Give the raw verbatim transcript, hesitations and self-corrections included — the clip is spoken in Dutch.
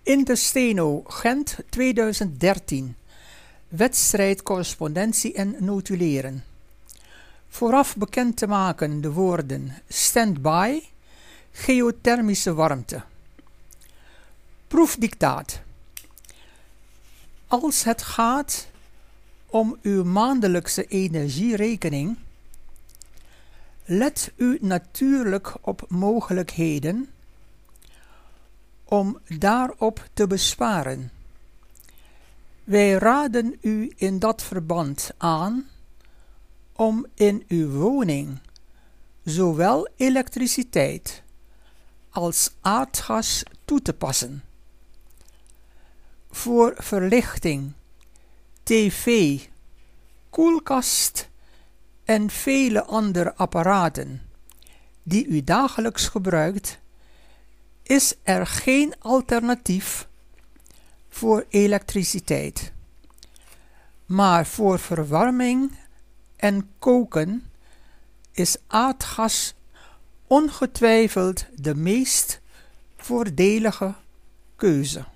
In de Steno Gent tweeduizend dertien. Wedstrijd correspondentie en notuleren. Vooraf bekend te maken de woorden standby, geothermische warmte. Proefdictaat. Als het gaat om uw maandelijkse energierekening, let u natuurlijk op mogelijkheden om daarop te besparen. Wij raden u in dat verband aan om in uw woning zowel elektriciteit als aardgas toe te passen. Voor verlichting, tv, koelkast en vele andere apparaten die u dagelijks gebruikt, is er geen alternatief voor elektriciteit. Maar voor verwarming en koken is aardgas ongetwijfeld de meest voordelige keuze.